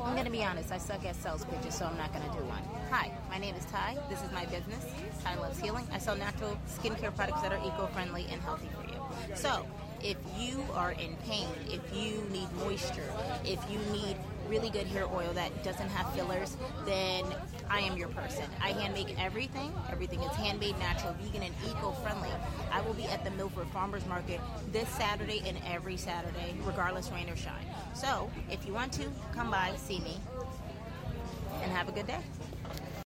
I'm going to be honest, I suck at sales pitches, so I'm not going to do one. Hi, my name is Ty. This is my business, Ty Loves Healing. I sell natural skincare products that are eco-friendly and healthy for you. So, if you are in pain, if you need moisture, if you need really good hair oil that doesn't have fillers, then I am your person. I hand make everything. Everything is handmade, natural, vegan, and eco-friendly. I will be at the Milford Farmers Market this Saturday and every Saturday, regardless rain or shine. So, if you want to, come by, see me, and have a good day.